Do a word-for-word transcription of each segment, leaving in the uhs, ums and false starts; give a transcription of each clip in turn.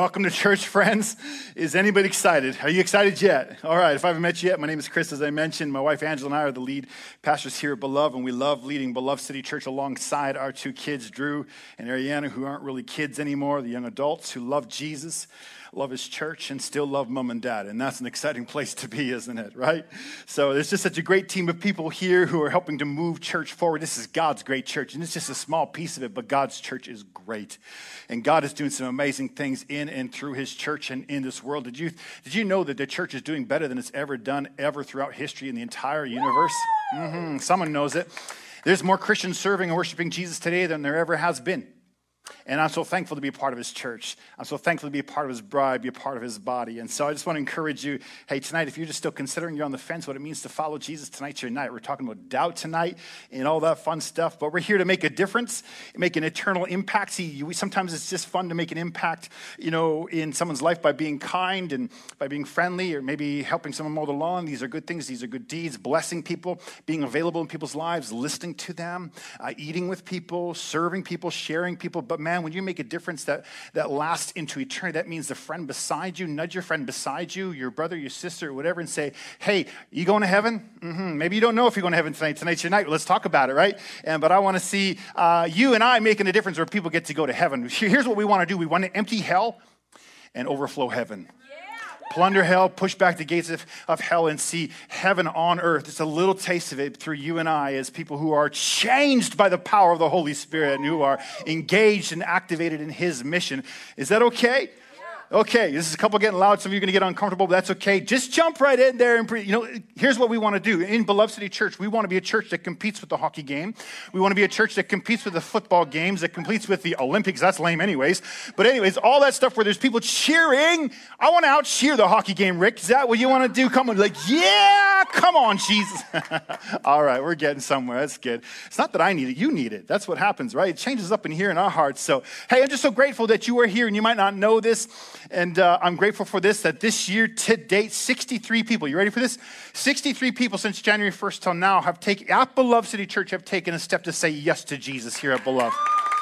Welcome to church, friends. Is anybody excited? Are you excited yet? All right, if I haven't met you yet, my name is Chris, as I mentioned. My wife Angela and I are the lead pastors here at Beloved, and we love leading Beloved City Church alongside our two kids, Drew and Ariana, who aren't really kids anymore, the young adults who love Jesus, love his church, and still love mom and dad. And that's an exciting place to be, isn't it, right? So there's just such a great team of people here who are helping to move church forward. This is God's great church, and it's just a small piece of it, but God's church is great. And God is doing some amazing things in and through his church and in this world. Did you did you know that the church is doing better than it's ever done ever throughout history in the entire universe? Mm-hmm. Someone knows it. There's more Christians serving and worshiping Jesus today than there ever has been. And I'm so thankful to be a part of his church. I'm so thankful to be a part of his bride, be a part of his body. And so I just want to encourage you, hey, tonight, if you're just still considering you're on the fence, what it means to follow Jesus, tonight's your night. We're talking about doubt tonight and all that fun stuff. But we're here to make a difference, make an eternal impact. See, we, sometimes it's just fun to make an impact, you know, in someone's life by being kind and by being friendly or maybe helping someone mow the lawn. These are good things. These are good deeds. Blessing people, being available in people's lives, listening to them, uh, eating with people, serving people, sharing people. But man, when you make a difference that, that lasts into eternity, that means the friend beside you, nudge your friend beside you, your brother, your sister, or whatever, and say, hey, you going to heaven? Mm-hmm. Maybe you don't know if you're going to heaven tonight. Tonight's your night. Let's talk about it, right? And But I want to see uh, you and I making a difference where people get to go to heaven. Here's what we want to do. We want to empty hell and overflow heaven. Plunder hell, push back the gates of, of hell, and see heaven on earth. It's a little taste of it through you and I as people who are changed by the power of the Holy Spirit and who are engaged and activated in his mission. Is that okay? Okay, this is a couple getting loud. Some of you are going to get uncomfortable, but that's okay. Just jump right in there. And, pre- you know, here's what we want to do. In Beloved City Church, we want to be a church that competes with the hockey game. We want to be a church that competes with the football games, that competes with the Olympics. That's lame anyways. But anyways, all that stuff where there's people cheering. I want to out-cheer the hockey game, Rick. Is that what you want to do? Come on, like, yeah, come on, Jesus. All right, we're getting somewhere. That's good. It's not that I need it. You need it. That's what happens, right? It changes up in here in our hearts. So, hey, I'm just so grateful that you are here, and you might not know this. And uh, I'm grateful for this, that this year to date, sixty-three people, you ready for this? sixty-three people since January first till now have taken, at Beloved City Church, have taken a step to say yes to Jesus here at Beloved.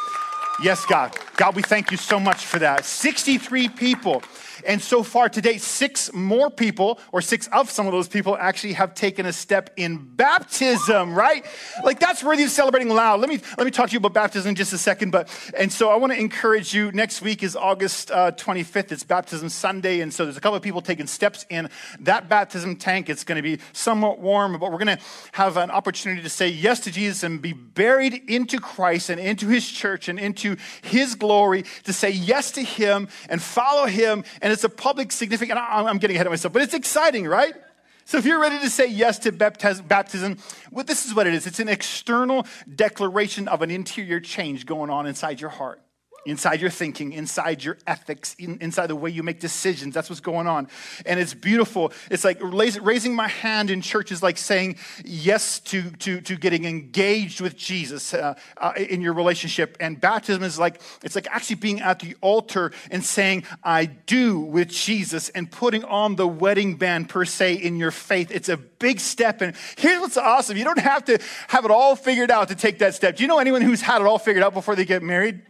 Yes, God. God, we thank you so much for that. sixty-three people. And so far to date, six more people, or six of some of those people, actually have taken a step in baptism, right? Like, that's worthy of celebrating loud. Let me let me talk to you about baptism in just a second. But and so I want to encourage you. Next week is August uh, twenty-fifth. It's Baptism Sunday, and so there's a couple of people taking steps in that baptism tank. It's going to be somewhat warm, but we're going to have an opportunity to say yes to Jesus and be buried into Christ and into his church and into his glory, to say yes to him and follow him. And it's a public significant, I'm getting ahead of myself, but it's exciting, right? So if you're ready to say yes to baptism, well, this is what it is. It's an external declaration of an interior change going on inside your heart, inside your thinking, inside your ethics, in, inside the way you make decisions. That's what's going on. And it's beautiful. It's like raising my hand in church is like saying yes to, to, to getting engaged with Jesus uh, uh, in your relationship. And baptism is like, it's like actually being at the altar and saying, I do with Jesus, and putting on the wedding band per se in your faith. It's a big step. And here's what's awesome. You don't have to have it all figured out to take that step. Do you know anyone who's had it all figured out before they get married?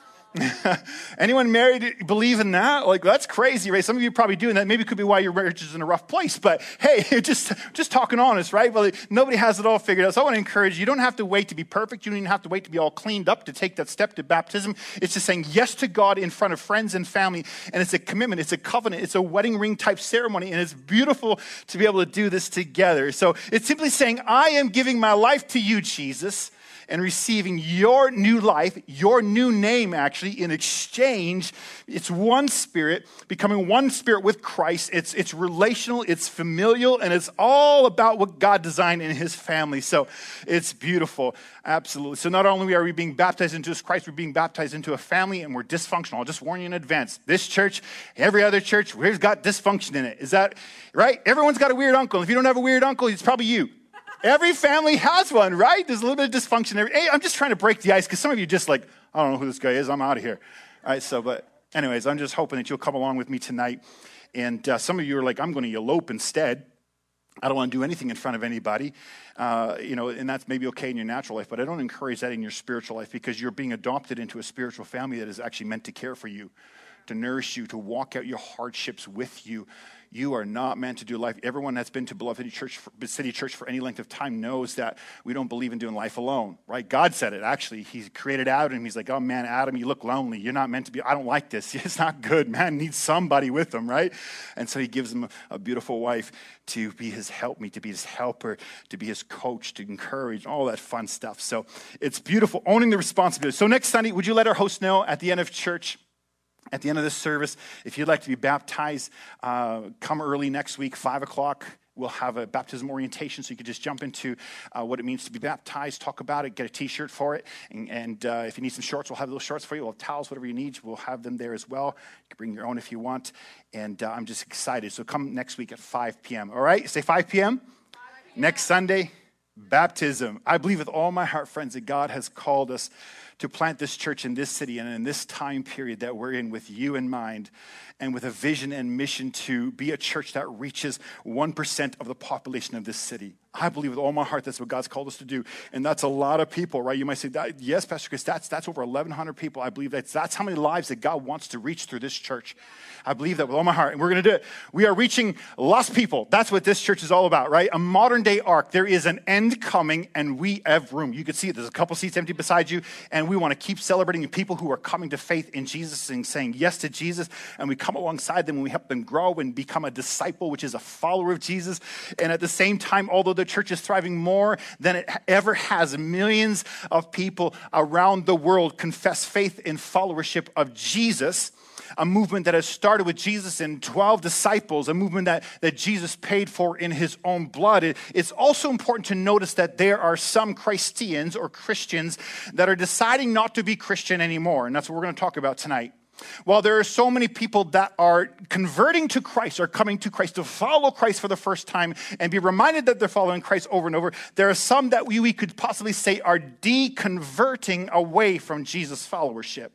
Anyone married believe in that? Like, that's crazy, right? Some of you are probably doing that. Maybe it could be why your marriage is in a rough place. But hey, just just talking honest, right? Well, nobody has it all figured out. So I want to encourage you. You don't have to wait to be perfect. You don't even have to wait to be all cleaned up to take that step to baptism. It's just saying yes to God in front of friends and family. And it's a commitment. It's a covenant. It's a wedding ring type ceremony. And it's beautiful to be able to do this together. So it's simply saying, I am giving my life to you, Jesus, and receiving your new life, your new name, actually, in exchange. It's one spirit, becoming one spirit with Christ. It's it's relational, it's familial, and it's all about what God designed in his family. So it's beautiful, absolutely. So not only are we being baptized into Christ, we're being baptized into a family, and we're dysfunctional. I'll just warn you in advance. This church, every other church, we've got dysfunction in it. Is that right? Everyone's got a weird uncle. If you don't have a weird uncle, it's probably you. Every family has one, right? There's a little bit of dysfunction. Hey, I'm just trying to break the ice because some of you are just like, I don't know who this guy is. I'm out of here. All right, so, but anyways, I'm just hoping that you'll come along with me tonight. And uh, some of you are like, I'm going to elope instead. I don't want to do anything in front of anybody, uh, you know, and that's maybe okay in your natural life, but I don't encourage that in your spiritual life because you're being adopted into a spiritual family that is actually meant to care for you. to nourish you, to walk out your hardships with you. You are not meant to do life. Everyone that's been to Beloved City Church, for, City Church for any length of time knows that we don't believe in doing life alone, right? God said it, actually. He created Adam. He's like, oh, man, Adam, you look lonely. You're not meant to be. I don't like this. It's not good. Man needs somebody with him, right? And so he gives him a, a beautiful wife to be his helpmeet, to be his helper, to be his coach, to encourage, all that fun stuff. So it's beautiful, owning the responsibility. So next Sunday, would you let our host know at the end of church, at the end of this service, if you'd like to be baptized, uh, come early next week, five o'clock. We'll have a baptism orientation, so you can just jump into uh, what it means to be baptized, talk about it, get a T-shirt for it. And, and uh, if you need some shorts, we'll have those shorts for you. We'll have towels, whatever you need. We'll have them there as well. You can bring your own if you want. And uh, I'm just excited. So come next week at five p.m. All right? Say five p.m. Next Sunday, baptism. I believe with all my heart, friends, that God has called us to plant this church in this city and in this time period that we're in with you in mind, and with a vision and mission to be a church that reaches one percent of the population of this city. I believe with all my heart that's what God's called us to do. And that's a lot of people, right? You might say, that, yes, Pastor Chris, that's, that's over eleven hundred people. I believe that's, that's how many lives that God wants to reach through this church. I believe that with all my heart. And we're going to do it. We are reaching lost people. That's what this church is all about, right? A modern day ark. There is an end coming, and we have room. You can see it. There's a couple seats empty beside you. And we want to keep celebrating people who are coming to faith in Jesus and saying yes to Jesus. And we come alongside them and we help them grow and become a disciple, which is a follower of Jesus. And at the same time, although the church is thriving more than it ever has, millions of people around the world confess faith in followership of Jesus, a movement that has started with Jesus and twelve disciples, a movement that, that Jesus paid for in his own blood. It, it's also important to notice that there are some Christians or Christians that are deciding not to be Christian anymore, and that's what we're going to talk about tonight. While there are so many people that are converting to Christ, or coming to Christ to follow Christ for the first time and be reminded that they're following Christ over and over, there are some that we, we could possibly say are deconverting away from Jesus' followership.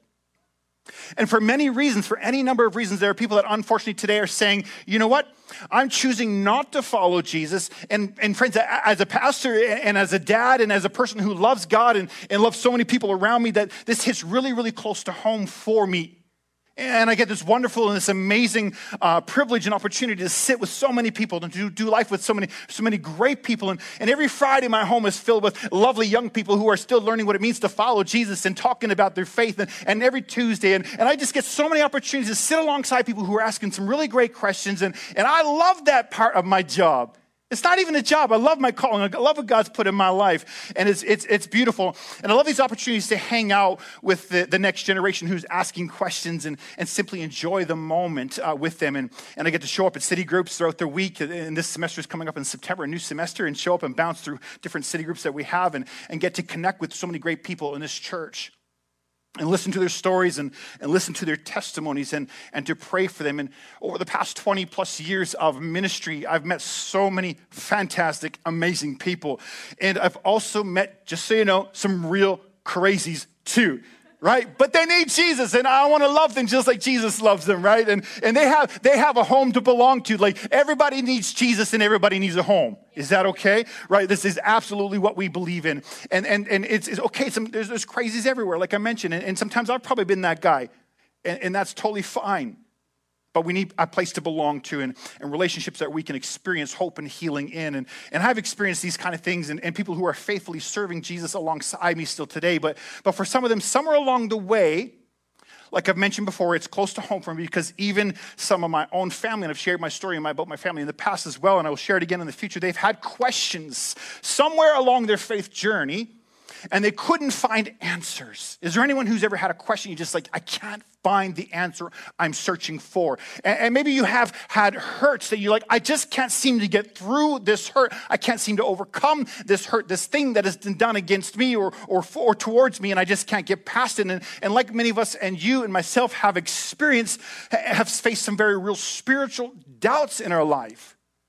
And for many reasons, for any number of reasons, there are people that unfortunately today are saying, you know what? I'm choosing not to follow Jesus. And, and friends, as a pastor and as a dad and as a person who loves God and, and loves so many people around me, that this hits really, really close to home for me. And I get this wonderful and this amazing uh, privilege and opportunity to sit with so many people and to do life with so many so many great people. And, and every Friday, my home is filled with lovely young people who are still learning what it means to follow Jesus and talking about their faith. And, and every Tuesday, and, and I just get so many opportunities to sit alongside people who are asking some really great questions. And, and I love that part of my job. It's not even a job. I love my calling. I love what God's put in my life. And it's it's it's beautiful. And I love these opportunities to hang out with the, the next generation who's asking questions and, and simply enjoy the moment uh, with them. And, and I get to show up at city groups throughout the week. And this semester is coming up in September, a new semester, and show up and bounce through different city groups that we have and, and get to connect with so many great people in this church. And listen to their stories and, and listen to their testimonies and, and to pray for them. And over the past twenty plus years of ministry, I've met so many fantastic, amazing people. And I've also met, just so you know, some real crazies too. Right? But they need Jesus, and I want to love them just like Jesus loves them, right? And and they have they have a home to belong to. Like, everybody needs Jesus and everybody needs a home. Is that okay? Right? This is absolutely what we believe in. And and and it's, it's okay. Some, there's, there's crazies everywhere, like I mentioned. And, and sometimes I've probably been that guy. And, and that's totally fine. But we need a place to belong to, and, and relationships that we can experience hope and healing in. And, and I've experienced these kind of things, and, and people who are faithfully serving Jesus alongside me still today. But, but for some of them, somewhere along the way, like I've mentioned before, it's close to home for me, because even some of my own family, and I've shared my story about my family in the past as well, and I will share it again in the future, they've had questions somewhere along their faith journey, and they couldn't find answers. Is there anyone who's ever had a question you just like, I can't find the answer I'm searching for? And, and maybe you have had hurts that you're like, I just can't seem to get through this hurt. I can't seem to overcome this hurt, this thing that has been done against me or or, for, or towards me, and I just can't get past it. And, and like many of us, and you and myself have experienced, have faced some very real spiritual doubts in our life.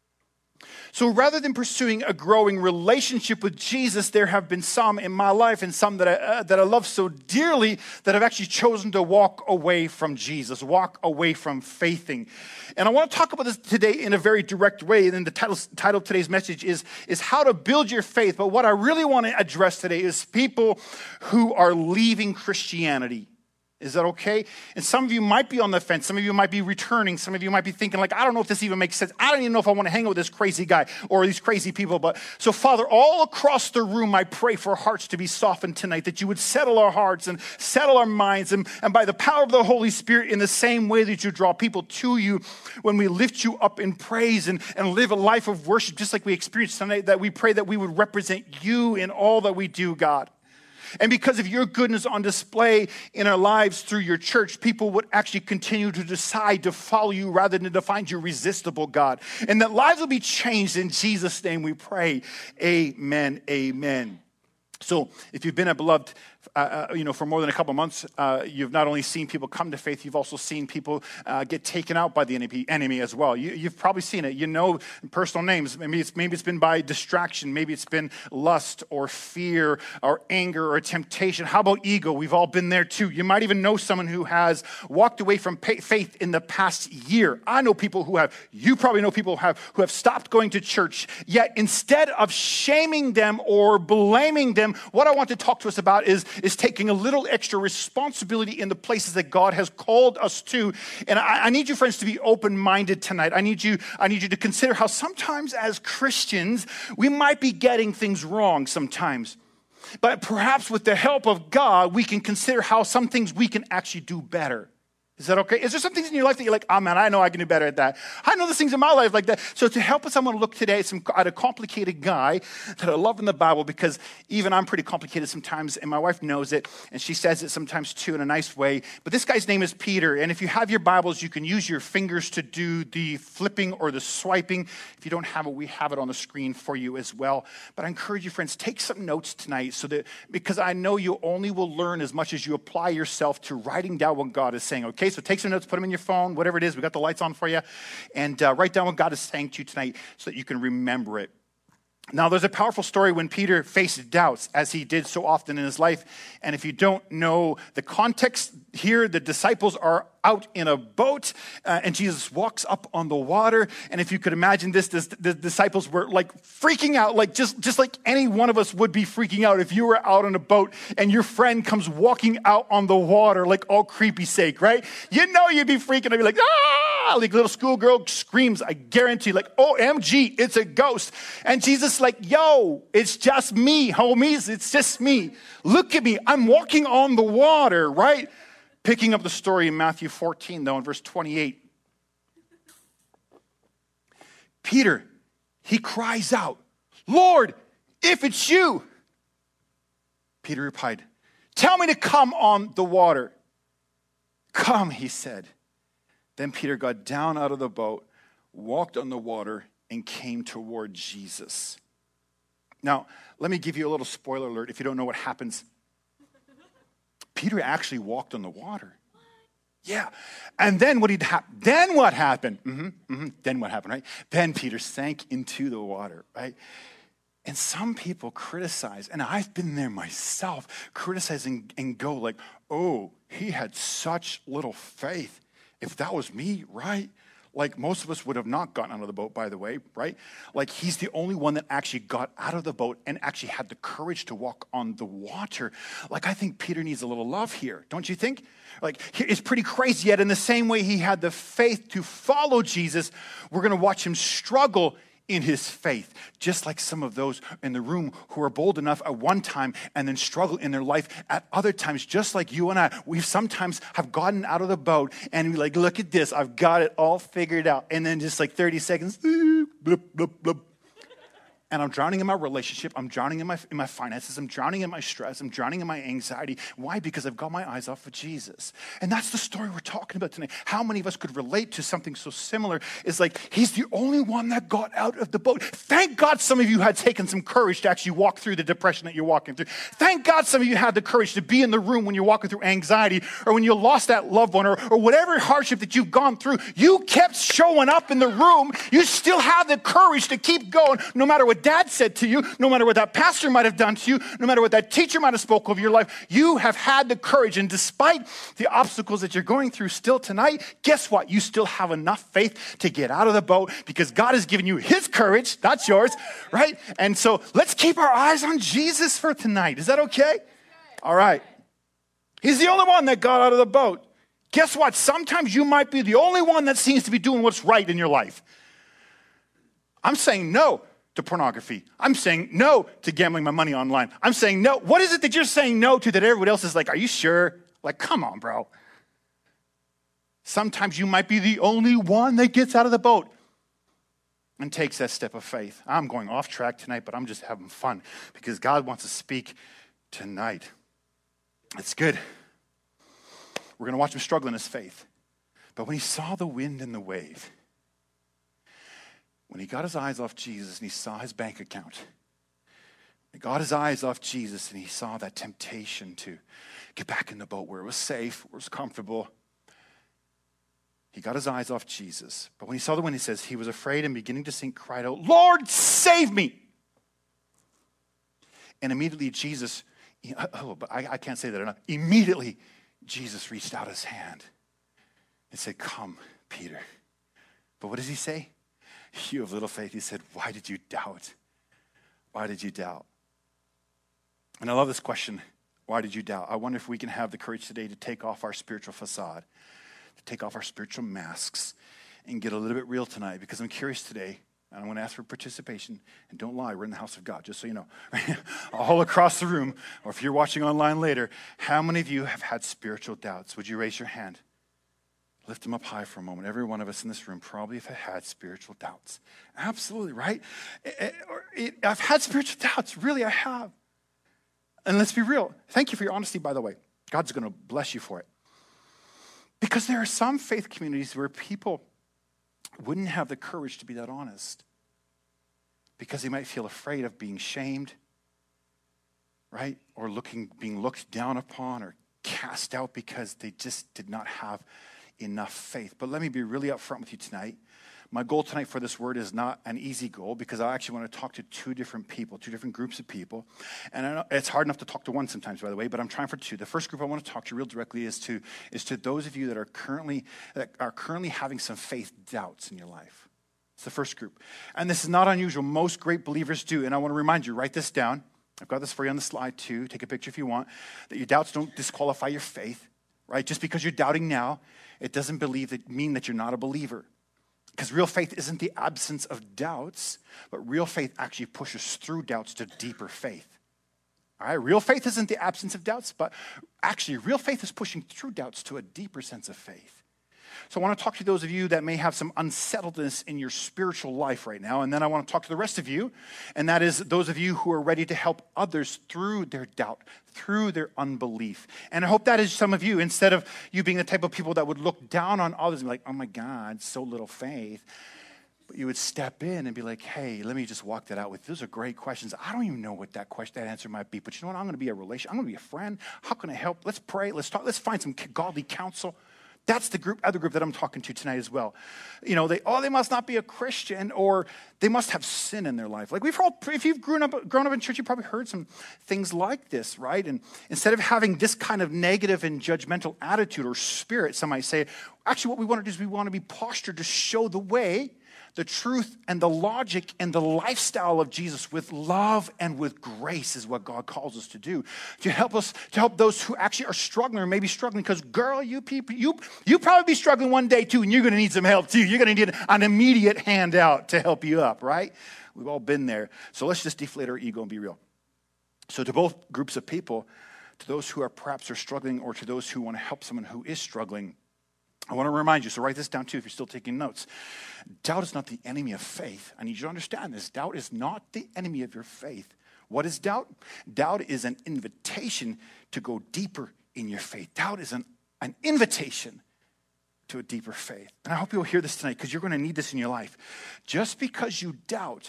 So rather than pursuing a growing relationship with Jesus, there have been some in my life, and some that I, uh, that I love so dearly, that I've actually chosen to walk away from Jesus, walk away from faithing. And I want to talk about this today in a very direct way. And the title, title of today's message is, is How to Build Your Faith. But what I really want to address today is people who are leaving Christianity. Is that okay? And some of you might be on the fence. Some of you might be returning. Some of you might be thinking like, I don't know if this even makes sense. I don't even know if I want to hang out with this crazy guy or these crazy people. But so Father, all across the room, I pray for hearts to be softened tonight, that you would settle our hearts and settle our minds. And, and by the power of the Holy Spirit, in the same way that you draw people to you when we lift you up in praise and, and live a life of worship, just like we experienced tonight, that we pray that we would represent you in all that we do, God. And because of your goodness on display in our lives through your church, people would actually continue to decide to follow you rather than to find you resistible, God. And that lives will be changed. In Jesus' name we pray. Amen, amen. So if you've been a beloved, uh, uh, you know, for more than a couple months, uh, you've not only seen people come to faith, you've also seen people uh, get taken out by the enemy as well. You, you've probably seen it. You know personal names. Maybe it's, maybe it's been by distraction. Maybe it's been lust or fear or anger or temptation. How about ego? We've all been there too. You might even know someone who has walked away from faith in the past year. I know people who have. You probably know people who have, who have stopped going to church. Yet instead of shaming them or blaming them, what I want to talk to us about is, is taking a little extra responsibility in the places that God has called us to. And I, I need you, friends, to be open-minded tonight. I need you, I need you to consider how sometimes as Christians, we might be getting things wrong sometimes. But perhaps with the help of God, we can consider how some things we can actually do better. Is that okay? Is there some things in your life that you're like, oh man, I know I can do better at that. I know there's things in my life like that. So to help us, I'm going to look today some, at a complicated guy that I love in the Bible, because even I'm pretty complicated sometimes, and my wife knows it, and she says it sometimes too in a nice way. But this guy's name is Peter, and if you have your Bibles, you can use your fingers to do the flipping or the swiping. If you don't have it, we have it on the screen for you as well. But I encourage you, friends, take some notes tonight, so that because I know you only will learn as much as you apply yourself to writing down what God is saying, okay? So take some notes, put them in your phone, whatever it is. We got the lights on for you. And uh, write down what God is saying to you tonight so that you can remember it. Now, there's a powerful story when Peter faced doubts, as he did so often in his life. And if you don't know the context here, the disciples are out in a boat, uh, and Jesus walks up on the water. And if you could imagine this, this, the disciples were like freaking out, like just, just like any one of us would be freaking out if you were out on a boat and your friend comes walking out on the water, like all creepy sake, right? You know you'd be freaking out, you'd be like, ah, like little schoolgirl screams, I guarantee, like, O M G, it's a ghost. And Jesus like, yo, it's just me, homies, it's just me. Look at me, I'm walking on the water, right? Picking up the story in Matthew fourteen, though, in verse twenty-eight. Peter, he cries out, Lord, if it's you. Peter replied, tell me to come on the water. Come, he said. Then Peter got down out of the boat, walked on the water, and came toward Jesus. Now, let me give you a little spoiler alert if you don't know what happens. Peter actually walked on the water. Yeah. And then what, ha- then what happened? Mm-hmm, mm-hmm. Then what happened, right? Then Peter sank into the water, right? And some people criticize, and I've been there myself, criticizing and go like, oh, he had such little faith. If that was me, right? Like most of us would have not gotten out of the boat, by the way, right? Like he's the only one that actually got out of the boat and actually had the courage to walk on the water. Like I think Peter needs a little love here, don't you think? Like it's pretty crazy, yet in the same way he had the faith to follow Jesus, we're going to watch him struggle in his faith, just like some of those in the room who are bold enough at one time and then struggle in their life at other times, just like you and I. We sometimes have gotten out of the boat and we're like, look at this, I've got it all figured out. And then just like thirty seconds, bloop, bloop, bloop. And I'm drowning in my relationship. I'm drowning in my in my finances. I'm drowning in my stress. I'm drowning in my anxiety. Why? Because I've got my eyes off of Jesus. And that's the story we're talking about tonight. How many of us could relate to something so similar? It's like, he's the only one that got out of the boat. Thank God some of you had taken some courage to actually walk through the depression that you're walking through. Thank God some of you had the courage to be in the room when you're walking through anxiety or when you lost that loved one or, or whatever hardship that you've gone through. You kept showing up in the room. You still have the courage to keep going no matter what dad said to you, no matter what that pastor might have done to you, no matter what that teacher might have spoken over your life, you have had the courage. And despite the obstacles that you're going through still tonight, guess what? You still have enough faith to get out of the boat because God has given you his courage, not yours, right? And so let's keep our eyes on Jesus for tonight. Is that okay? All right. He's the only one that got out of the boat. Guess what? Sometimes you might be the only one that seems to be doing what's right in your life. I'm saying no to pornography. I'm saying no to gambling my money online. I'm saying no. What is it that you're saying no to that everybody else is like, are you sure? Like, come on, bro. Sometimes you might be the only one that gets out of the boat and takes that step of faith. I'm going off track tonight, but I'm just having fun because God wants to speak tonight. It's good. We're going to watch him struggle in his faith. But when he saw the wind and the wave, when he got his eyes off Jesus and he saw his bank account, he got his eyes off Jesus and he saw that temptation to get back in the boat where it was safe, where it was comfortable. He got his eyes off Jesus. But when he saw the wind, he says, he was afraid and beginning to sink, cried out, Lord, save me. And immediately Jesus, oh, but I, I can't say that enough. Immediately, Jesus reached out his hand and said, come, Peter. But what does he say? You have little faith. He said, why did you doubt? Why did you doubt? And I love this question. Why did you doubt? I wonder if we can have the courage today to take off our spiritual facade, to take off our spiritual masks and get a little bit real tonight, because I'm curious today, and I'm going to ask for participation. And don't lie, we're in the house of God, just so you know. All across the room, or if you're watching online later, how many of you have had spiritual doubts? Would you raise your hand? Lift them up high for a moment. Every one of us in this room probably have had spiritual doubts. Absolutely, right? I've had spiritual doubts. Really, I have. And let's be real. Thank you for your honesty, by the way. God's going to bless you for it. Because there are some faith communities where people wouldn't have the courage to be that honest because they might feel afraid of being shamed, right? Or looking, being looked down upon or cast out because they just did not have enough faith. But let me be really upfront with you tonight. My goal tonight for this word is not an easy goal, because I actually want to talk to two different people, two different groups of people. And I know it's hard enough to talk to one sometimes, by the way, but I'm trying for two. The first group I want to talk to real directly is to is to those of you that are currently that are currently having some faith doubts in your life. It's the first group. And this is not unusual. Most great believers do. And I want to remind you, write this down. I've got this for you on the slide too. Take a picture if you want. That your doubts don't disqualify your faith, right? Just because you're doubting now, it doesn't believe that mean that you're not a believer. Because real faith isn't the absence of doubts, but real faith actually pushes through doubts to deeper faith. All right, real faith isn't the absence of doubts, but actually real faith is pushing through doubts to a deeper sense of faith. So I want to talk to those of you that may have some unsettledness in your spiritual life right now, and then I want to talk to the rest of you, and that is those of you who are ready to help others through their doubt, through their unbelief. And I hope that is some of you, instead of you being the type of people that would look down on others and be like, oh my God, so little faith. But you would step in and be like, hey, let me just walk that out with you. Those are great questions. I don't even know what that question, that answer might be, but you know what? I'm going to be a relation. I'm going to be a friend. How can I help? Let's pray. Let's talk. Let's find some godly counsel. That's the group, other group that I'm talking to tonight as well. You know, they oh, they must not be a Christian, or they must have sin in their life. Like we've all, if you've grown up, grown up in church, you've probably heard some things like this, right? And instead of having this kind of negative and judgmental attitude or spirit, some might say, actually what we want to do is we want to be postured to show the way, the truth, and the logic and the lifestyle of Jesus with love and with grace is what God calls us to do. To help us, to help those who actually are struggling or maybe struggling, because girl, you people, you you probably be struggling one day too, and you're going to need some help too. You're going to need an immediate handout to help you up, right? We've all been there. So let's just deflate our ego and be real. So to both groups of people, to those who are perhaps are struggling, or to those who want to help someone who is struggling, I want to remind you, so write this down too if you're still taking notes. Doubt is not the enemy of faith. I need you to understand this. Doubt is not the enemy of your faith. What is doubt? Doubt is an invitation to go deeper in your faith. Doubt is an, an invitation to a deeper faith. And I hope you'll hear this tonight, because you're going to need this in your life. Just because you doubt,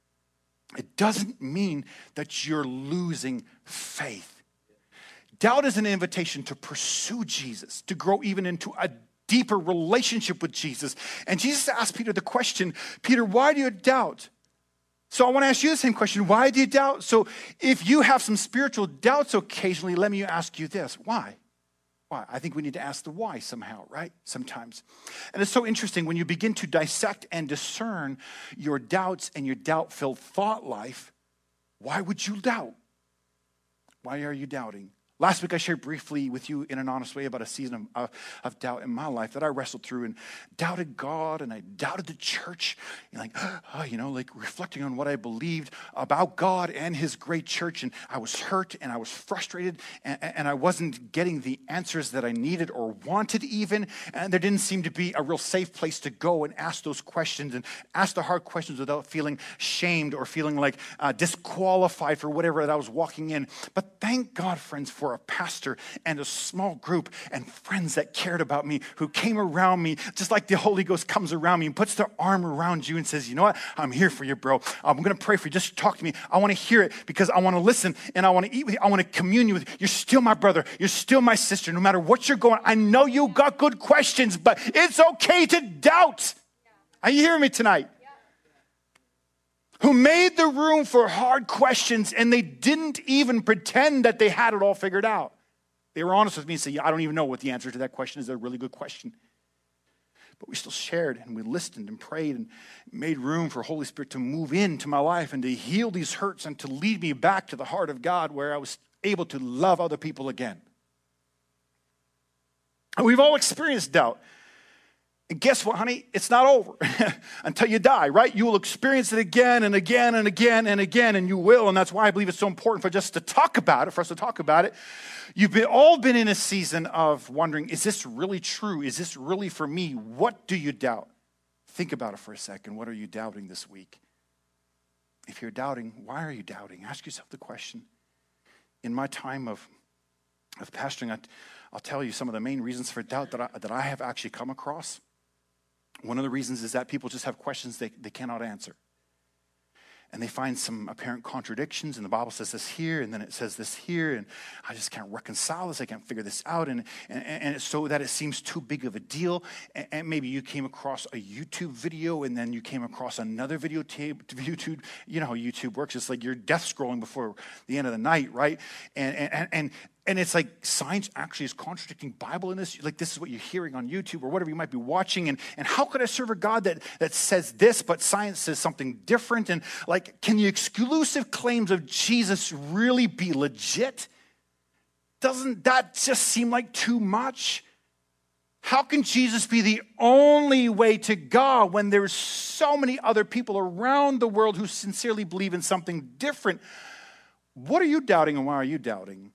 it doesn't mean that you're losing faith. Doubt is an invitation to pursue Jesus, to grow even into a deeper relationship with Jesus. And Jesus asked Peter the question, Peter, why do you doubt? So I want to ask you the same question. Why do you doubt? So if you have some spiritual doubts occasionally, let me ask you this. Why? Why? I think we need to ask the why somehow, right? Sometimes. And it's so interesting when you begin to dissect and discern your doubts and your doubt-filled thought life. Why would you doubt? Why are you doubting? Last week I shared briefly with you in an honest way about a season of, of, of doubt in my life that I wrestled through and doubted God and I doubted the church. And like, oh, you know, like reflecting on what I believed about God and his great church. And I was hurt and I was frustrated and, and I wasn't getting the answers that I needed or wanted even. And there didn't seem to be a real safe place to go and ask those questions and ask the hard questions without feeling shamed or feeling like uh, disqualified for whatever that I was walking in. But thank God, friends, for a pastor and a small group and friends that cared about me, who came around me, just like the Holy Ghost comes around me and puts their arm around you and says, you know what, I'm here for you, bro. I'm going to pray for you. Just talk to me. I want to hear it because I want to listen and I want to eat with you. I want to commune with you. You're still my brother. You're still my sister. No matter what you're going, I know you got good questions, but it's okay to doubt. Are you hearing me tonight? Who made the room for hard questions, and they didn't even pretend that they had it all figured out. They were honest with me and said, yeah, I don't even know what the answer to that question is. A really good question. But we still shared, and we listened and prayed and made room for Holy Spirit to move into my life and to heal these hurts and to lead me back to the heart of God where I was able to love other people again. And we've all experienced doubt. And guess what, honey? It's not over until you die, right? You will experience it again and again and again and again, and you will. And that's why I believe it's so important for just to talk about it, for us to talk about it. You've been, all been in a season of wondering, is this really true? Is this really for me? What do you doubt? Think about it for a second. What are you doubting this week? If you're doubting, why are you doubting? Ask yourself the question. In my time of, of pastoring, I, I'll tell you some of the main reasons for doubt that I, that I have actually come across. One of the reasons is that people just have questions they, they cannot answer. And they find some apparent contradictions, and the Bible says this here, and then it says this here, and I just can't reconcile this, I can't figure this out, and, and, and it's so that it seems too big of a deal. And, and maybe you came across a YouTube video, and then you came across another video tape, YouTube. You know how YouTube works. It's like you're death scrolling before the end of the night, right? And and and And it's like science actually is contradicting Bible in this. Like this is what you're hearing on YouTube or whatever you might be watching. And, and how could I serve a God that, that says this, but science says something different? And like, can the exclusive claims of Jesus really be legit? Doesn't that just seem like too much? How can Jesus be the only way to God when there's so many other people around the world who sincerely believe in something different? What are you doubting and why are you doubting?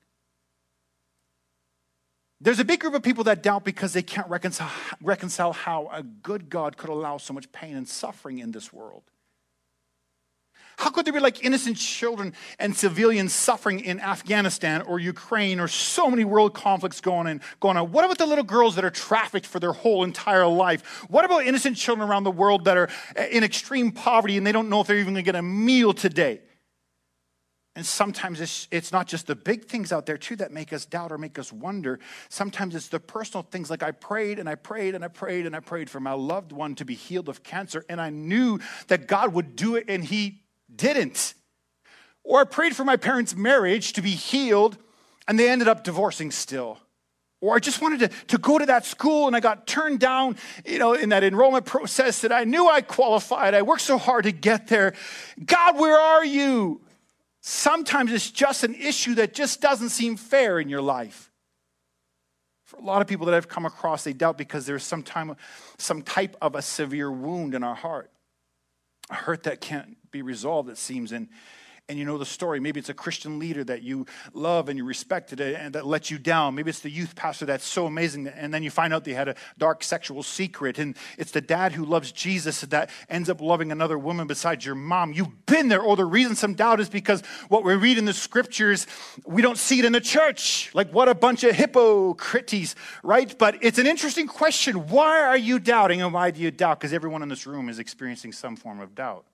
There's a big group of people that doubt because they can't reconcile, reconcile how a good God could allow so much pain and suffering in this world. How could there be like innocent children and civilians suffering in Afghanistan or Ukraine or so many world conflicts going on, going on? What about the little girls that are trafficked for their whole entire life? What about innocent children around the world that are in extreme poverty and they don't know if they're even going to get a meal today? And sometimes it's, it's not just the big things out there, too, that make us doubt or make us wonder. Sometimes it's the personal things like I prayed and I prayed and I prayed and I prayed for my loved one to be healed of cancer, and I knew that God would do it, and he didn't. Or I prayed for my parents' marriage to be healed, and they ended up divorcing still. Or I just wanted to, to go to that school, and I got turned down, you know, in that enrollment process that I knew I qualified. I worked so hard to get there. God, where are you? Sometimes it's just an issue that just doesn't seem fair in your life. For a lot of people that I've come across, they doubt because there's some time, some type of a severe wound in our heart. A hurt that can't be resolved, it seems. And, and you know the story. Maybe it's a Christian leader that you love and you respected and that let you down. Maybe it's the youth pastor that's so amazing, and then you find out they had a dark sexual secret. And it's the dad who loves Jesus that ends up loving another woman besides your mom. You've been there. Or the reason some doubt is because what we read in the scriptures, we don't see it in the church. Like, what a bunch of hypocrites, right? But it's an interesting question. Why are you doubting, and why do you doubt? Because everyone in this room is experiencing some form of doubt.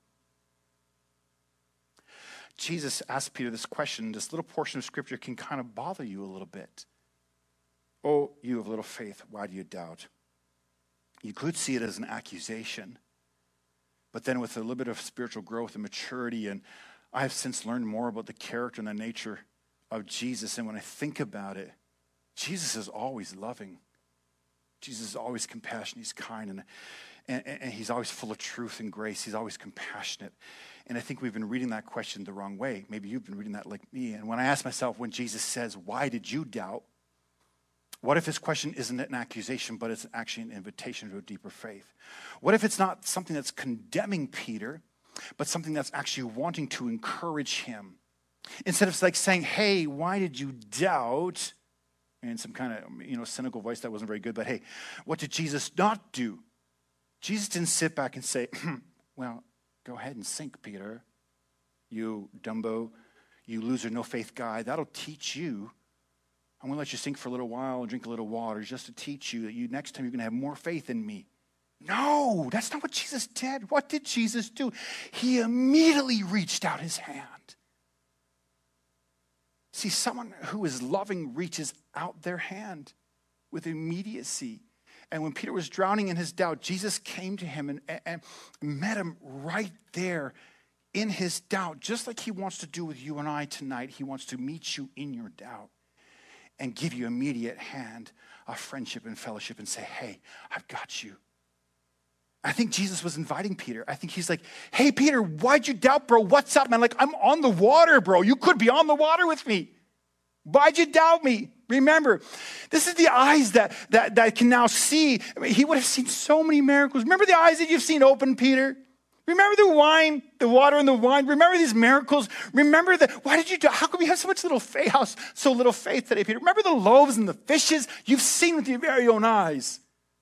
Jesus asked Peter this question. This little portion of scripture can kind of bother you a little bit. Oh, you of little faith, why do you doubt? You could see it as an accusation. But then with a little bit of spiritual growth and maturity, and I have since learned more about the character and the nature of Jesus. And when I think about it, Jesus is always loving. Jesus is always compassionate. He's kind. And, And, and he's always full of truth and grace. He's always compassionate. And I think we've been reading that question the wrong way. Maybe you've been reading that like me. And when I ask myself, when Jesus says, why did you doubt? What if this question isn't an accusation, but it's actually an invitation to a deeper faith? What if it's not something that's condemning Peter, but something that's actually wanting to encourage him? Instead of like saying, hey, why did you doubt? In some kind of, you know, cynical voice that wasn't very good, but hey, what did Jesus not do? Jesus didn't sit back and say, well, go ahead and sink, Peter. You Dumbo, you loser, no faith guy. That'll teach you. I'm going to let you sink for a little while and drink a little water just to teach you that you next time you're going to have more faith in me. No, that's not what Jesus did. What did Jesus do? He immediately reached out his hand. See, someone who is loving reaches out their hand with immediacy. And when Peter was drowning in his doubt, Jesus came to him and, and met him right there in his doubt, just like he wants to do with you and I tonight. He wants to meet you in your doubt and give you immediate hand of friendship and fellowship and say, hey, I've got you. I think Jesus was inviting Peter. I think he's like, hey, Peter, why'd you doubt, bro? What's up, man? Like, I'm on the water, bro. You could be on the water with me. Why'd you doubt me? Remember, this is the eyes that, that, that can now see. I mean, he would have seen so many miracles. Remember the eyes that you've seen open, Peter? Remember the wine, the water and the wine? Remember these miracles? Remember that? Why did you do? How come you have so much little faith, how, so little faith today, Peter? Remember the loaves and the fishes you've seen with your very own eyes?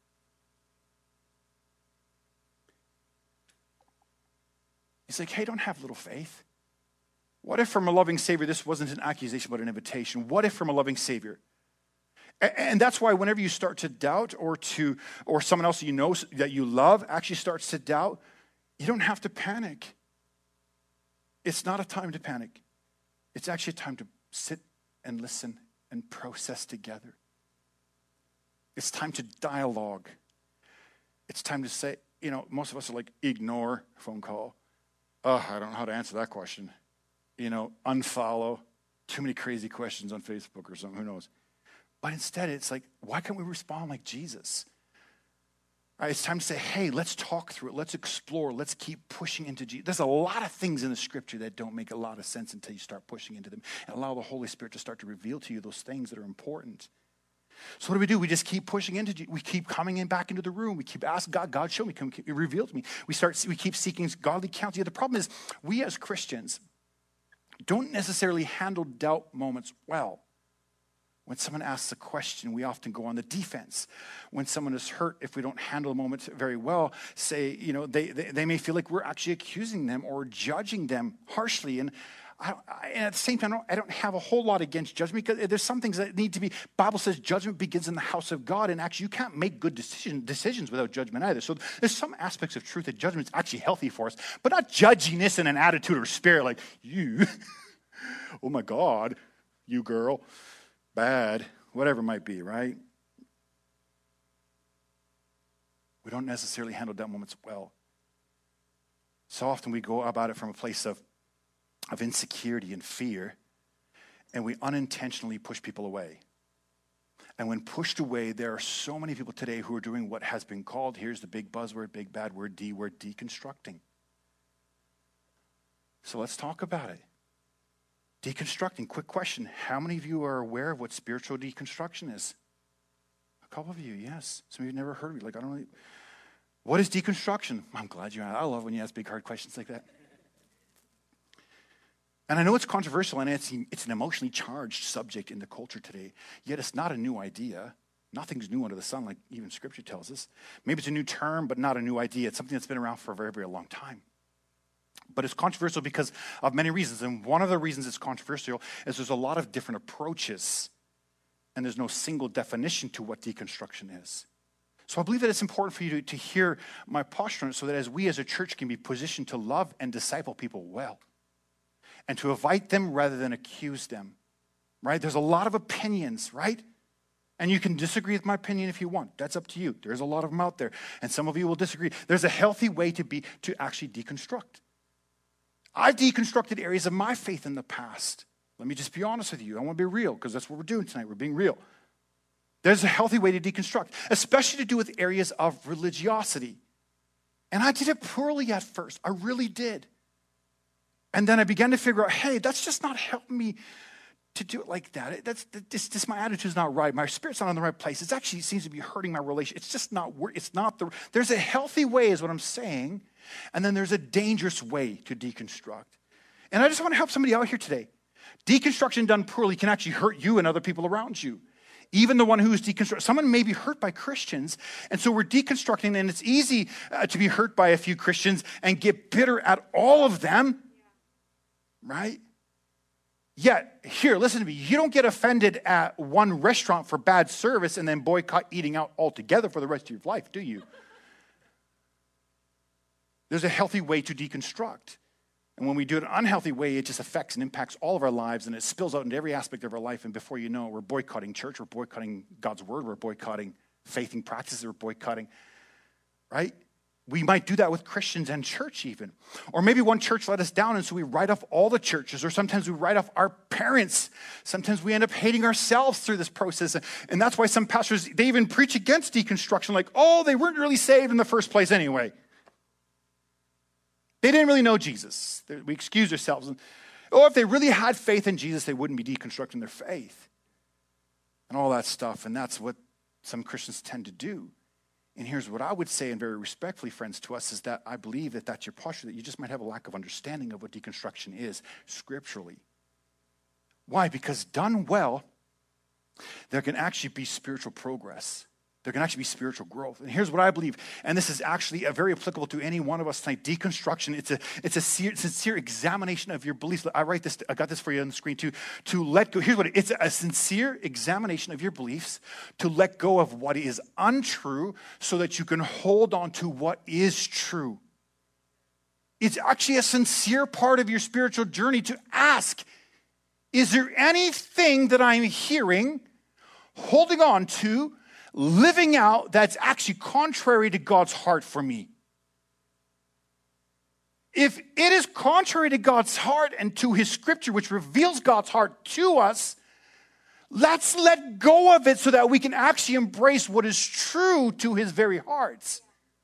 He's like, hey, don't have little faith. What if from a loving Savior, this wasn't an accusation, but an invitation? What if from a loving Savior? And that's why whenever you start to doubt or to, or someone else you know that you love actually starts to doubt, you don't have to panic. It's not a time to panic. It's actually a time to sit and listen and process together. It's time to dialogue. It's time to say, you know, most of us are like, ignore phone call. Oh, I don't know how to answer that question. You know, unfollow. Too many crazy questions on Facebook or something, who knows. But instead, it's like, why can't we respond like Jesus? All right, it's time to say, hey, let's talk through it. Let's explore. Let's keep pushing into Jesus. There's a lot of things in the scripture that don't make a lot of sense until you start pushing into them and allow the Holy Spirit to start to reveal to you those things that are important. So what do we do? We just keep pushing into Jesus. We keep coming in back into the room. We keep asking God, God, show me, come, reveal to me. We start. We keep seeking godly counsel. Yeah, the problem is we as Christians don't necessarily handle doubt moments well. When someone asks a question, we often go on the defense. When someone is hurt, if we don't handle a moment very well, say, you know, they, they, they may feel like we're actually accusing them or judging them harshly. And, I, I, and at the same time, I don't, I don't have a whole lot against judgment because there's some things that need to be, Bible says judgment begins in the house of God. And actually, you can't make good decision, decisions without judgment either. So there's some aspects of truth that judgment is actually healthy for us, but not judginess in an attitude or spirit like, you, oh my God, you girl. Bad, whatever it might be, right? We don't necessarily handle doubt moments well. So often we go about it from a place of, of insecurity and fear, and we unintentionally push people away. And when pushed away, there are so many people today who are doing what has been called, here's the big buzzword, big bad word, D word, deconstructing. So let's talk about it. Deconstructing, quick question. How many of you are aware of what spiritual deconstruction is? A couple of you, yes. Some of you have never heard of it. Like, I don't really. What is deconstruction? I'm glad you asked. I love when you ask big, hard questions like that. And I know it's controversial and it's, it's an emotionally charged subject in the culture today, yet it's not a new idea. Nothing's new under the sun, like even Scripture tells us. Maybe it's a new term, but not a new idea. It's something that's been around for a very, very long time. But it's controversial because of many reasons. And one of the reasons it's controversial is there's a lot of different approaches. And there's no single definition to what deconstruction is. So I believe that it's important for you to, to hear my posture on it so that as we as a church can be positioned to love and disciple people well. And to invite them rather than accuse them. Right? There's a lot of opinions, right? And you can disagree with my opinion if you want. That's up to you. There's a lot of them out there. And some of you will disagree. There's a healthy way to be to actually deconstruct. I've deconstructed areas of my faith in the past. Let me just be honest with you. I want to be real because that's what we're doing tonight. We're being real. There's a healthy way to deconstruct, especially to do with areas of religiosity. And I did it poorly at first. I really did. And then I began to figure out, hey, that's just not helping me to do it like that. That's this, this my attitude's not right. My spirit's not in the right place. It actually seems to be hurting my relation. It's just not, it's not the, there's a healthy way is what I'm saying. And then there's a dangerous way to deconstruct. And I just want to help somebody out here today. Deconstruction done poorly can actually hurt you and other people around you. Even the one who's deconstructed. Someone may be hurt by Christians, and so we're deconstructing, and it's easy uh, to be hurt by a few Christians and get bitter at all of them, right? Yet, here, listen to me. You don't get offended at one restaurant for bad service and then boycott eating out altogether for the rest of your life, do you? There's a healthy way to deconstruct. And when we do it an unhealthy way, it just affects and impacts all of our lives, and it spills out into every aspect of our life. And before you know it, we're boycotting church, we're boycotting God's word, we're boycotting faithing practices, we're boycotting, right? We might do that with Christians and church even. Or maybe one church let us down, and so we write off all the churches, or sometimes we write off our parents. Sometimes we end up hating ourselves through this process. And that's why some pastors, they even preach against deconstruction, like, oh, they weren't really saved in the first place anyway. They didn't really know Jesus. We excuse ourselves. Or if they really had faith in Jesus, they wouldn't be deconstructing their faith and all that stuff. And that's what some Christians tend to do. And here's what I would say, and very respectfully, friends, to us, is that I believe that that's your posture, that you just might have a lack of understanding of what deconstruction is scripturally. Why? Because done well, there can actually be spiritual progress. There can actually be spiritual growth. And here's what I believe, and this is actually a very applicable to any one of us tonight. Deconstruction, it's a it's a sincere examination of your beliefs. I write this, I got this for you on the screen too. To let go, here's what it, it's a sincere examination of your beliefs, to let go of what is untrue so that you can hold on to what is true. It's actually a sincere part of your spiritual journey to ask, is there anything that I'm hearing, holding on to, living out that's actually contrary to God's heart for me? If it is contrary to God's heart and to his scripture, which reveals God's heart to us, let's let go of it so that we can actually embrace what is true to his very hearts.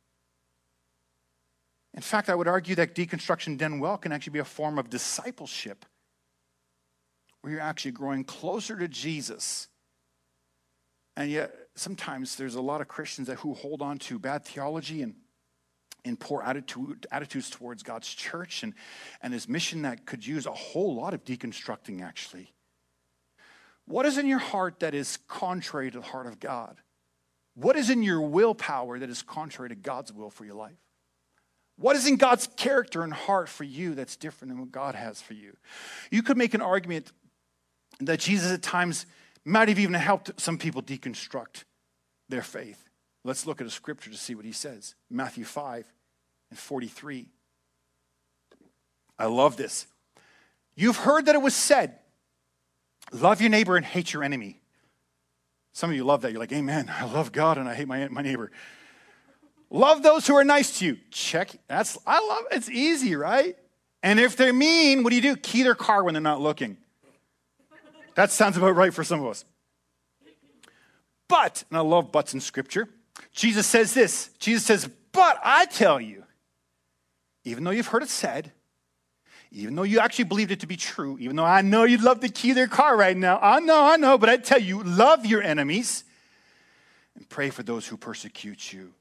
In fact, I would argue that deconstruction done well can actually be a form of discipleship, where you're actually growing closer to Jesus. And yet, sometimes there's a lot of Christians that who hold on to bad theology and, and poor attitude, attitudes towards God's church and, and his mission that could use a whole lot of deconstructing, actually. What is in your heart that is contrary to the heart of God? What is in your willpower that is contrary to God's will for your life? What is in God's character and heart for you that's different than what God has for you? You could make an argument that Jesus at times might have even helped some people deconstruct their faith. Let's look at a scripture to see what he says. Matthew five and forty-three. I love this. You've heard that it was said, love your neighbor and hate your enemy. Some of you love that. You're like, amen, I love God and I hate my, my neighbor. Love those who are nice to you. Check. That's I love it. It's easy, right? And if they're mean, what do you do? Key their car when they're not looking. That sounds about right for some of us. But, and I love buts in scripture, Jesus says this. Jesus says, but I tell you, even though you've heard it said, even though you actually believed it to be true, even though I know you'd love to key their car right now, I know, I know, but I tell you, love your enemies and pray for those who persecute you.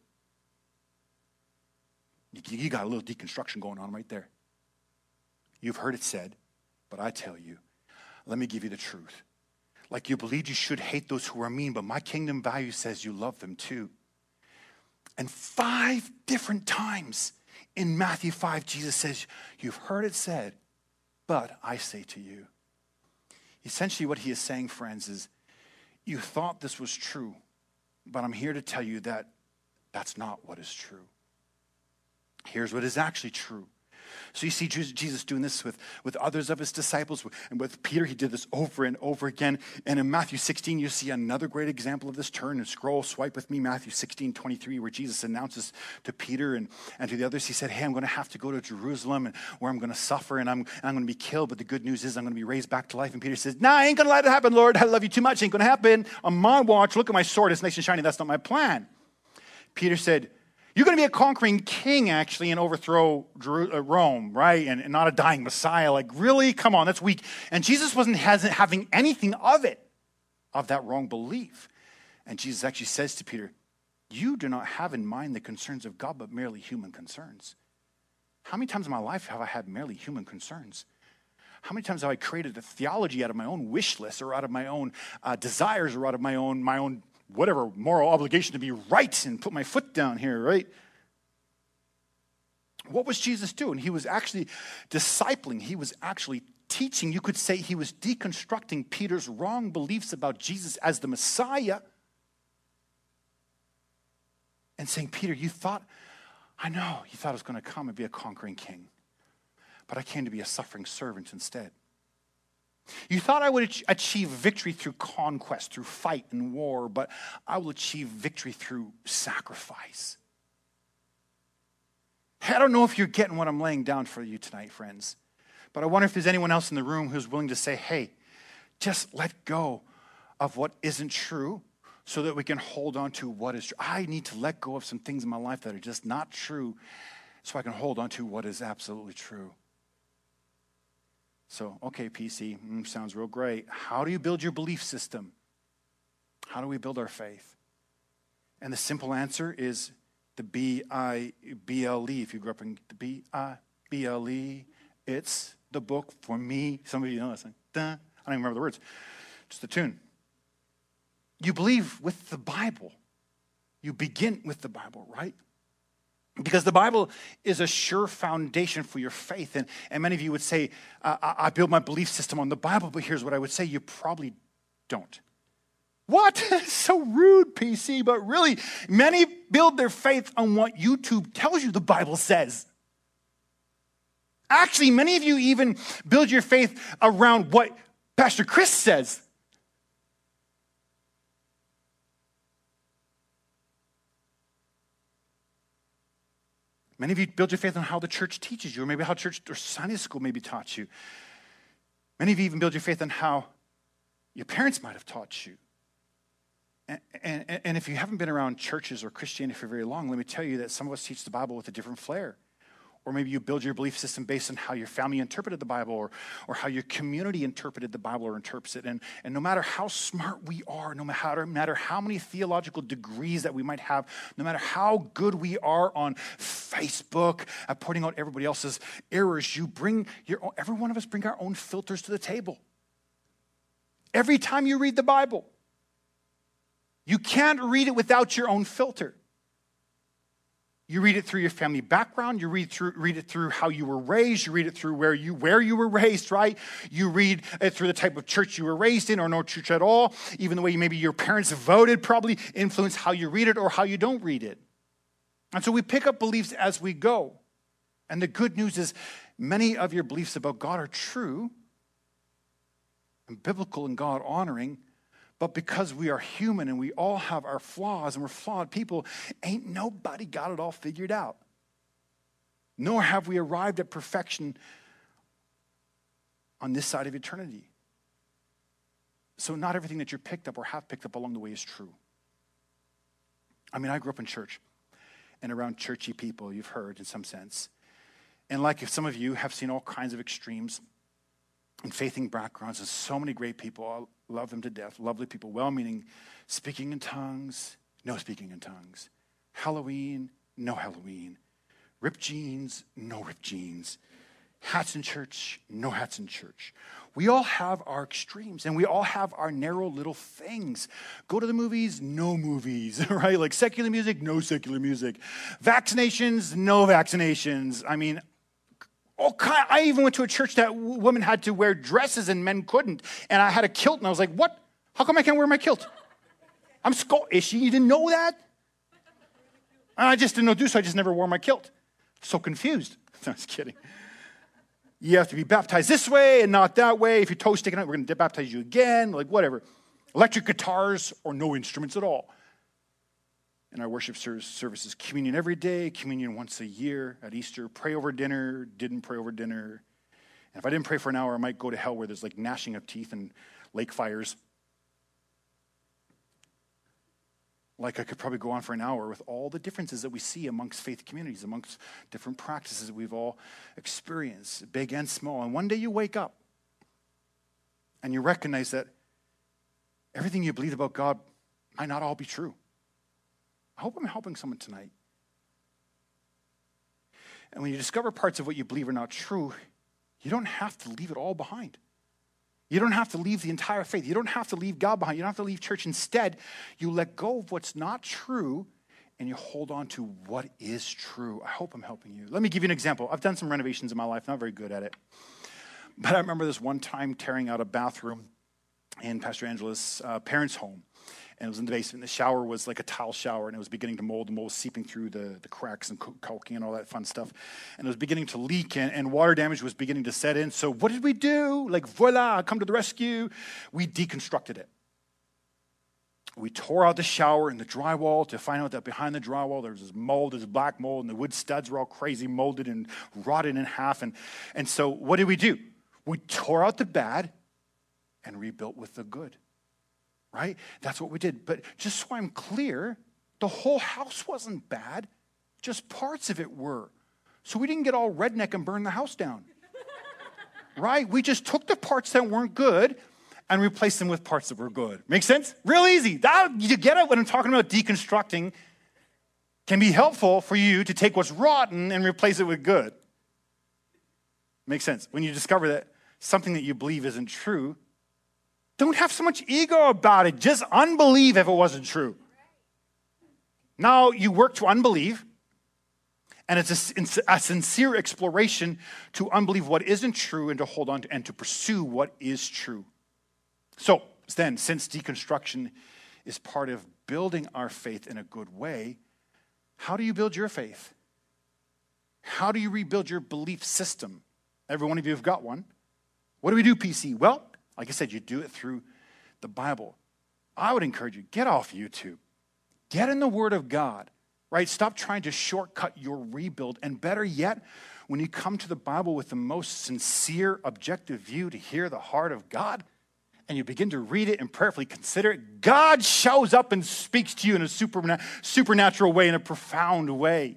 You got a little deconstruction going on right there. You've heard it said, but I tell you, let me give you the truth. Like you believe you should hate those who are mean, but my kingdom value says you love them too. And five different times in Matthew five, Jesus says, you've heard it said, but I say to you. Essentially what he is saying, friends, is you thought this was true, but I'm here to tell you that that's not what is true. Here's what is actually true. So you see Jesus doing this with, with others of his disciples. And with Peter, he did this over and over again. And in Matthew sixteen, you see another great example of this. Turn and scroll, swipe with me, Matthew sixteen, twenty-three, where Jesus announces to Peter and, and to the others, he said, hey, I'm going to have to go to Jerusalem and where I'm going to suffer and I'm, and I'm going to be killed. But the good news is I'm going to be raised back to life. And Peter says, nah, I ain't going to let it happen, Lord. I love you too much. Ain't going to happen. On my watch, look at my sword. It's nice and shiny. That's not my plan. Peter said, You're going to be a conquering king, actually, and overthrow Rome, right? And, and not a dying Messiah. Like, really? Come on, that's weak. And Jesus wasn't hasn't having anything of it, of that wrong belief. And Jesus actually says to Peter, you do not have in mind the concerns of God, but merely human concerns. How many times in my life have I had merely human concerns? How many times have I created a theology out of my own wish list or out of my own uh, desires or out of my own, my own whatever moral obligation to be right and put my foot down here, right? What was Jesus doing? He was actually discipling. He was actually teaching. You could say he was deconstructing Peter's wrong beliefs about Jesus as the Messiah and saying, Peter, you thought, I know, you thought I was going to come and be a conquering king, but I came to be a suffering servant instead. You thought I would achieve victory through conquest, through fight and war, but I will achieve victory through sacrifice. I don't know if you're getting what I'm laying down for you tonight, friends, but I wonder if there's anyone else in the room who's willing to say, hey, just let go of what isn't true so that we can hold on to what is true. I need to let go of some things in my life that are just not true so I can hold on to what is absolutely true. So, okay, P C, mm, sounds real great. How do you build your belief system? How do we build our faith? And the simple answer is the B I B L E. If you grew up in the B I B L E, it's the book for me. Some of you know this. Like, I don't even remember the words. Just the tune. You believe with the Bible. You begin with the Bible, right? Because the Bible is a sure foundation for your faith. And, and many of you would say, uh, I build my belief system on the Bible, but here's what I would say, you probably don't. What? So rude, P C, but really, many build their faith on what YouTube tells you the Bible says. Actually, many of you even build your faith around what Pastor Chris says. Many of you build your faith on how the church teaches you, or maybe how church or Sunday school maybe taught you. Many of you even build your faith on how your parents might have taught you. And, and, and if you haven't been around churches or Christianity for very long, let me tell you that some of us teach the Bible with a different flair. Or maybe you build your belief system based on how your family interpreted the Bible, or, or how your community interpreted the Bible or interprets it. And, and no matter how smart we are, no matter, no matter how many theological degrees that we might have, no matter how good we are on Facebook at pointing out everybody else's errors, you bring your own, every one of us bring our own filters to the table. Every time you read the Bible, you can't read it without your own filter. You read it through your family background. You read through read it through how you were raised. You read it through where you where you were raised, right? You read it through the type of church you were raised in, or no church at all. Even the way maybe your parents voted probably influence how you read it or how you don't read it. And so we pick up beliefs as we go. And the good news is many of your beliefs about God are true and biblical and God honoring. But because we are human and we all have our flaws and we're flawed people, ain't nobody got it all figured out. Nor have we arrived at perfection on this side of eternity. So not everything that you're picked up or have picked up along the way is true. I mean, I grew up in church and around churchy people, you've heard in some sense. And like if some of you have seen all kinds of extremes and faithing backgrounds, and so many great people, I love them to death, lovely people, well-meaning, speaking in tongues, no speaking in tongues, Halloween, no Halloween, ripped jeans, no ripped jeans, hats in church, no hats in church. We all have our extremes, and we all have our narrow little things. Go to the movies, no movies, right? Like secular music, no secular music. Vaccinations, no vaccinations. I mean, all kind, I even went to a church that women had to wear dresses and men couldn't. And I had a kilt, and I was like, what? How come I can't wear my kilt? I'm Scottish. You didn't know that? And I just didn't know do, so I just never wore my kilt. So confused. No, I was kidding. You have to be baptized this way and not that way. If your toe's sticking out, we're going to baptize you again. Like, whatever. Electric guitars or no instruments at all. In our worship services, communion every day, communion once a year at Easter, pray over dinner, didn't pray over dinner. And if I didn't pray for an hour, I might go to hell where there's like gnashing of teeth and lake fires. Like I could probably go on for an hour with all the differences that we see amongst faith communities, amongst different practices that we've all experienced, big and small. And one day you wake up and you recognize that everything you believe about God might not all be true. I hope I'm helping someone tonight. And when you discover parts of what you believe are not true, you don't have to leave it all behind. You don't have to leave the entire faith. You don't have to leave God behind. You don't have to leave church. Instead, you let go of what's not true and you hold on to what is true. I hope I'm helping you. Let me give you an example. I've done some renovations in my life, not very good at it. But I remember this one time tearing out a bathroom in Pastor Angela's uh, parents' home. And it was in the basement. The shower was like a tile shower, and it was beginning to mold. The mold was seeping through the, the cracks and caulking and all that fun stuff. And it was beginning to leak, and, and water damage was beginning to set in. So what did we do? Like, voila, come to the rescue. We deconstructed it. We tore out the shower and the drywall to find out that behind the drywall there was this mold, this black mold, and the wood studs were all crazy, molded and rotted in half. And, and so what did we do? We tore out the bad and rebuilt with the good. Right? That's what we did. But just so I'm clear, the whole house wasn't bad. Just parts of it were. So we didn't get all redneck and burn the house down. Right? We just took the parts that weren't good and replaced them with parts that were good. Make sense? Real easy. That, you get it when I'm talking about deconstructing. Can be helpful for you to take what's rotten and replace it with good. Makes sense. When you discover that something that you believe isn't true, don't have so much ego about it. Just unbelieve if it wasn't true. Now you work to unbelieve, and it's a, a sincere exploration to unbelieve what isn't true and to hold on to and to pursue what is true. So then, since deconstruction is part of building our faith in a good way, how do you build your faith? How do you rebuild your belief system? Every one of you have got one. What do we do, P C? Well, like I said, you do it through the Bible. I would encourage you, get off YouTube. Get in the Word of God, right? Stop trying to shortcut your rebuild. And better yet, when you come to the Bible with the most sincere, objective view to hear the heart of God, and you begin to read it and prayerfully consider it, God shows up and speaks to you in a superna- supernatural way, in a profound way.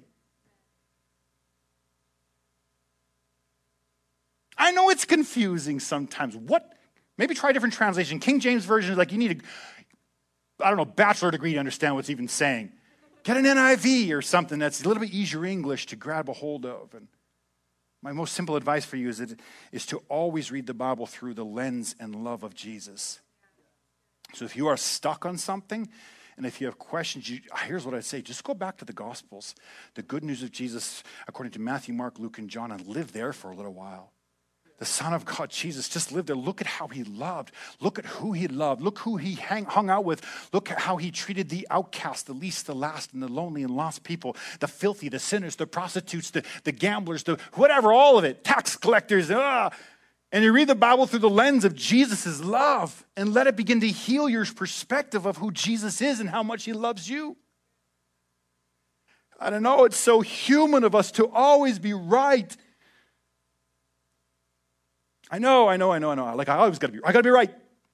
I know it's confusing sometimes. What? Maybe try a different translation. King James Version is like you need a, I don't know, bachelor degree to understand what's even saying. Get an N I V or something that's a little bit easier English to grab a hold of. And my most simple advice for you is, that, is to always read the Bible through the lens and love of Jesus. So if you are stuck on something, and if you have questions, you, here's what I'd say. Just go back to the Gospels, the good news of Jesus according to Matthew, Mark, Luke, and John, and live there for a little while. The Son of God, Jesus, just lived there. Look at how he loved. Look at who he loved. Look who he hang, hung out with. Look at how he treated the outcast, the least, the last, and the lonely and lost people, the filthy, the sinners, the prostitutes, the, the gamblers, the whatever, all of it, tax collectors. Ah. And you read the Bible through the lens of Jesus' love and let it begin to heal your perspective of who Jesus is and how much he loves you. I don't know, it's so human of us to always be right. I know, I know, I know, I know. Like, I always got to be, I got to be right.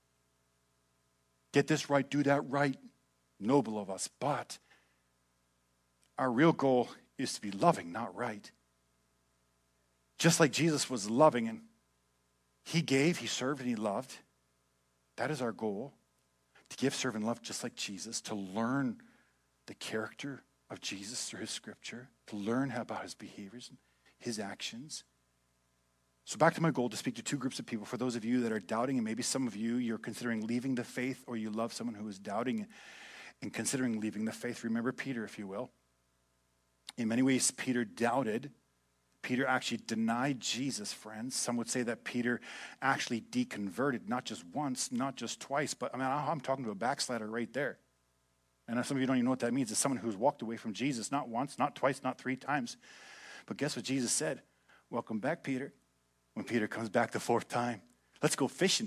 Get this right, do that right. Noble of us. But our real goal is to be loving, not right. Just like Jesus was loving and he gave, he served, and he loved. That is our goal. To give, serve, and love just like Jesus. To learn the character of Jesus through his scripture. To learn about his behaviors and his actions. So back to my goal, to speak to two groups of people. For those of you that are doubting, and maybe some of you, you're considering leaving the faith, or you love someone who is doubting and considering leaving the faith. Remember Peter, if you will. In many ways, Peter doubted. Peter actually denied Jesus, friends. Some would say that Peter actually deconverted, not just once, not just twice, but I mean, I'm talking to a backslider right there. And some of you don't even know what that means. It's someone who's walked away from Jesus, not once, not twice, not three times. But guess what Jesus said? Welcome back, Peter. When Peter comes back the fourth time, let's go fishing.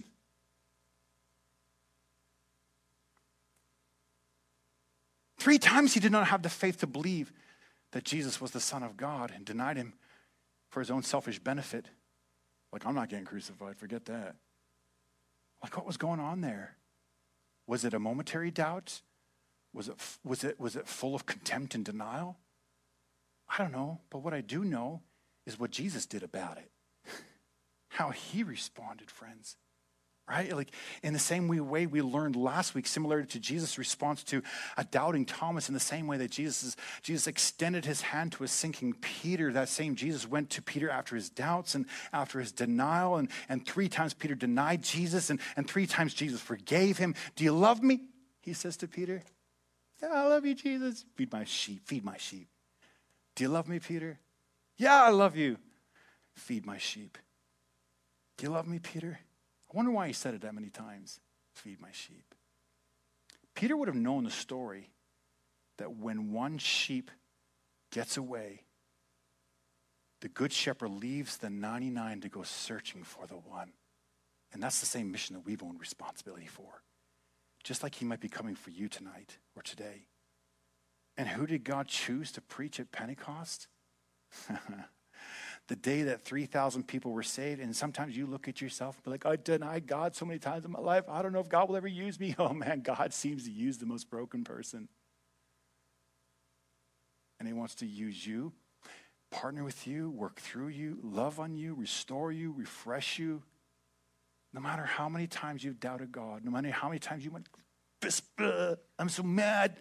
Three times he did not have the faith to believe that Jesus was the Son of God and denied him for his own selfish benefit. Like, I'm not getting crucified, forget that. Like, what was going on there? Was it a momentary doubt? Was it, was it, was it full of contempt and denial? I don't know, but what I do know is what Jesus did about it. How he responded, friends. Right? Like in the same way we learned last week, similar to Jesus' response to a doubting Thomas, in the same way that Jesus is, Jesus extended his hand to a sinking Peter, that same Jesus went to Peter after his doubts and after his denial, and, and three times Peter denied Jesus, and, and three times Jesus forgave him. Do you love me? He says to Peter. Yeah, I love you, Jesus. Feed my sheep, feed my sheep. Do you love me, Peter? Yeah, I love you. Feed my sheep. Do you love me, Peter? I wonder why he said it that many times. Feed my sheep. Peter would have known the story that when one sheep gets away, the good shepherd leaves the ninety-nine to go searching for the one. And that's the same mission that we've owned responsibility for. Just like he might be coming for you tonight or today. And who did God choose to preach at Pentecost? The day that three thousand people were saved. And sometimes you look at yourself and be like, I denied God so many times in my life. I don't know if God will ever use me. Oh man, God seems to use the most broken person. And he wants to use you, partner with you, work through you, love on you, restore you, refresh you. No matter how many times you've doubted God, no matter how many times you went, I'm so mad.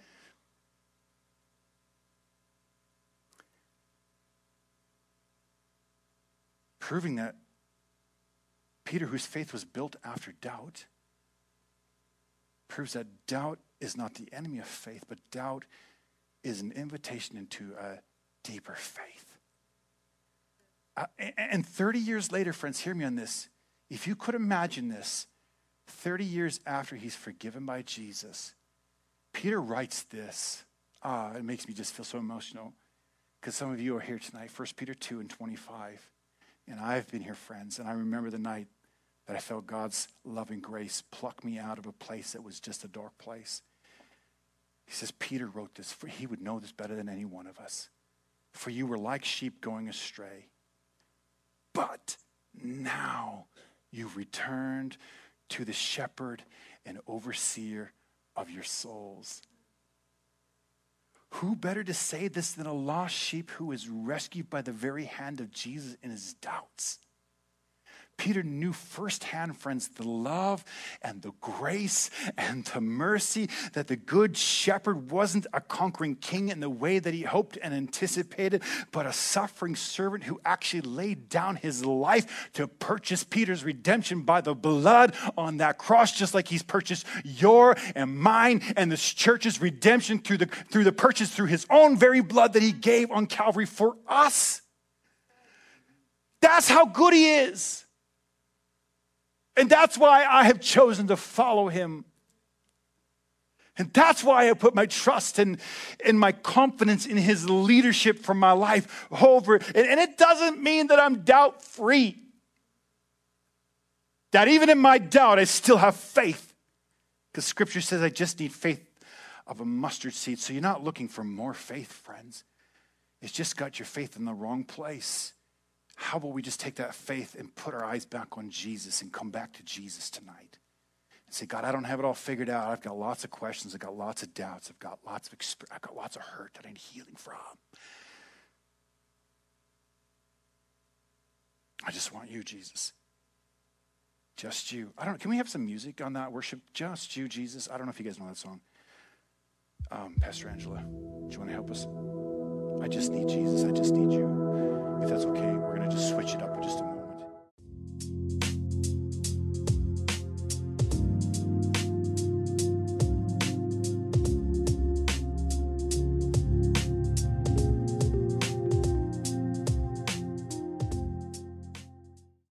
Proving that Peter, whose faith was built after doubt, proves that doubt is not the enemy of faith, but doubt is an invitation into a deeper faith. Uh, and thirty years later, friends, hear me on this. If you could imagine this, thirty years after he's forgiven by Jesus, Peter writes this. Ah, it makes me just feel so emotional because some of you are here tonight. First Peter two and twenty-five. And I've been here, friends, and I remember the night that I felt God's loving grace pluck me out of a place that was just a dark place. He says, Peter wrote this, for he would know this better than any one of us. For you were like sheep going astray. But now you've returned to the shepherd and overseer of your souls. Who better to say this than a lost sheep who is rescued by the very hand of Jesus in his doubts? Peter knew firsthand, friends, the love and the grace and the mercy that the good shepherd wasn't a conquering king in the way that he hoped and anticipated, but a suffering servant who actually laid down his life to purchase Peter's redemption by the blood on that cross, just like he's purchased your and mine and the church's redemption through the, through the purchase through his own very blood that he gave on Calvary for us. That's how good he is. And that's why I have chosen to follow him. And that's why I put my trust and, and my confidence in his leadership for my life over. And, and it doesn't mean that I'm doubt-free. That even in my doubt, I still have faith. Because Scripture says I just need faith of a mustard seed. So you're not looking for more faith, friends. It's just got your faith in the wrong place. How about we just take that faith and put our eyes back on Jesus and come back to Jesus tonight? And say, God, I don't have it all figured out. I've got lots of questions. I've got lots of doubts. I've got lots of exp- I've got lots of hurt that I need healing from. I just want you, Jesus. Just you. I don't know. Can we have some music on that worship? Just you, Jesus. I don't know if you guys know that song. Um, Pastor Angela, do you want to help us? I just need Jesus. I just need you. If that's okay, we're going to just switch it up